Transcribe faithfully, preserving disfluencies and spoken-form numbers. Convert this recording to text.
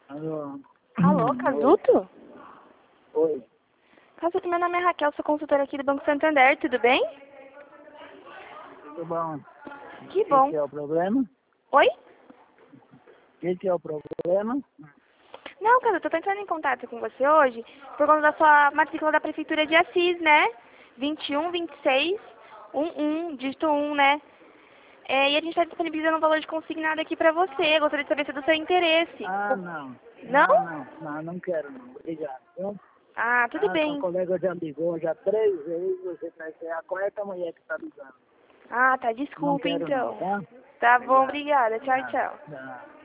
Alô? Alô, Casuto? Oi. Casuto, meu nome é Raquel, sou consultora aqui do Banco Santander, tudo bem? Tudo bom? Que O bom. que é o problema? Oi? O que, que é o problema? Não, Casuto, eu tô entrando em contato com você hoje por conta da sua matrícula da Prefeitura de Assis, né? vinte e um, vinte e seis, onze, dígito um, né? É, e a gente está disponibilizando um valor de consignado aqui pra você. Gostaria de saber se é do seu interesse. Ah, não. Não? Não, não. Não, não quero não. Obrigado. Viu? Ah, tudo Ah, sua bem. colega já ligou já três vezes, você vai ser a quarta mulher que está ligando. Ah, tá, Não desculpa quero não, então. tá? Tá bom, Obrigado. obrigada. Tchau, Tá, tchau. tá.